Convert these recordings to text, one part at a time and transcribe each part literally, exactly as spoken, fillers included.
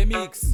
Remix.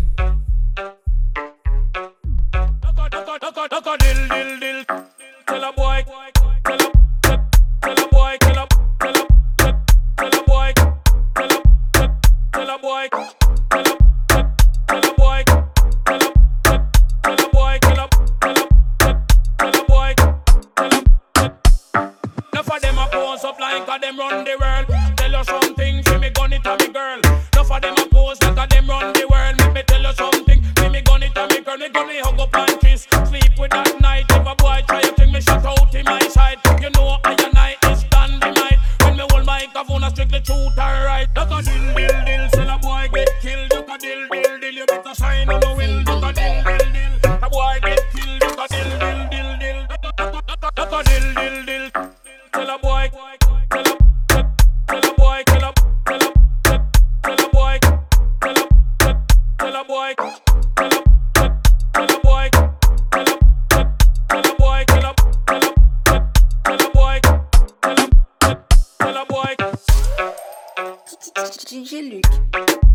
Dill, dill, dill. Tell a boy, tell a, tell a boy, tell a, tell a, tell a boy, tell a, tell a boy, tell a, tell a boy, tell a, tell a boy, tell a, tell a, tell a boy, tell a. Enough of them a pose up like a them run the world. Tell you something, see me gun it a me girl. Enough of them a pose like a them run the world. Make me tell you something, see me gun it a me girl. Me gun me hug up and kiss, sleep with that night. If a boy try to think me shut out in my side, you know I and I is dynamite. When me hold microphone, I strictly truth and right. Look a dill dill dill, sell a boy get killed. Look a dill dill dill, you better sign on the will. Look a dill dill dill, a boy get killed. Look a dill dill dill dill, look a dill dill dill. Tell a boy, tell a, tell a boy, tell a, tell a, tell a boy, tell a, tell a boy, tell a, tell a boy, tell a, tell a boy, tell a, tell a, tell a boy, tell a, tell a boy. D J Luc.